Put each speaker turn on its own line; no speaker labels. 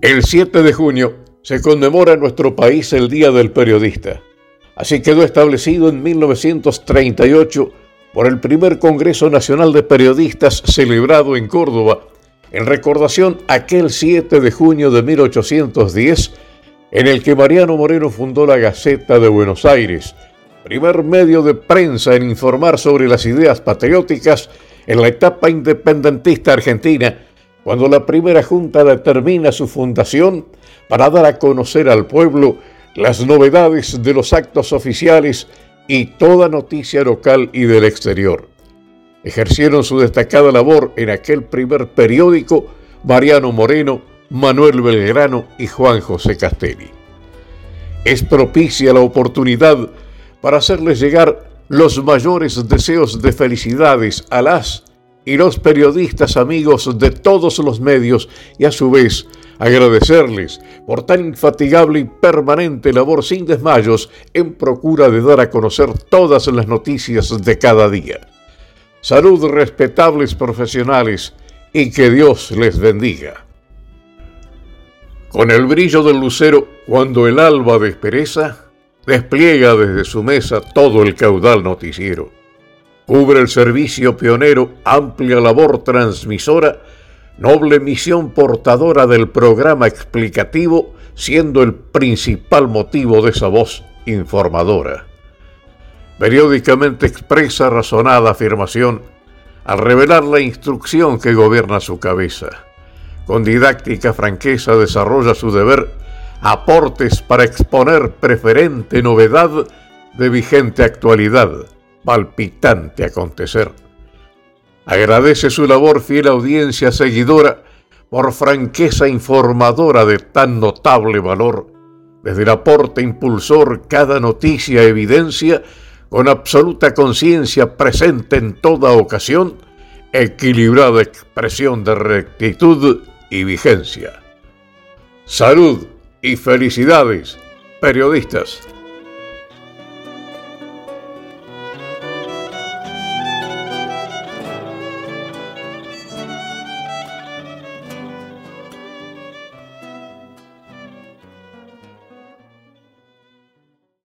El 7 de junio se conmemora en nuestro país el Día del Periodista. Así quedó establecido en 1938 por el primer Congreso Nacional de Periodistas celebrado en Córdoba, en recordación aquel 7 de junio de 1810, en el que Mariano Moreno fundó la Gaceta de Buenos Aires, primer medio de prensa en informar sobre las ideas patrióticas en la etapa independentista argentina, cuando la primera junta determina su fundación para dar a conocer al pueblo las novedades de los actos oficiales y toda noticia local y del exterior. Ejercieron su destacada labor en aquel primer periódico Mariano Moreno, Manuel Belgrano y Juan José Castelli. Es propicia la oportunidad para hacerles llegar los mayores deseos de felicidades a las y los periodistas amigos de todos los medios y a su vez agradecerles por tan infatigable y permanente labor sin desmayos en procura de dar a conocer todas las noticias de cada día. Salud, respetables profesionales, y que Dios les bendiga. Con el brillo del lucero, cuando el alba despereza, despliega desde su mesa todo el caudal noticiero. Cubre el servicio pionero, amplia labor transmisora, noble misión portadora del programa explicativo, siendo el principal motivo de esa voz informadora. Periódicamente expresa razonada afirmación al revelar la instrucción que gobierna su cabeza. Con didáctica franqueza desarrolla su deber, aportes para exponer preferente novedad de vigente actualidad, palpitante acontecer. Agradece su labor fiel audiencia seguidora por franqueza informadora de tan notable valor. Desde el aporte impulsor cada noticia evidencia con absoluta conciencia presente en toda ocasión, equilibrada expresión de rectitud y vigencia. Salud y felicidades, periodistas.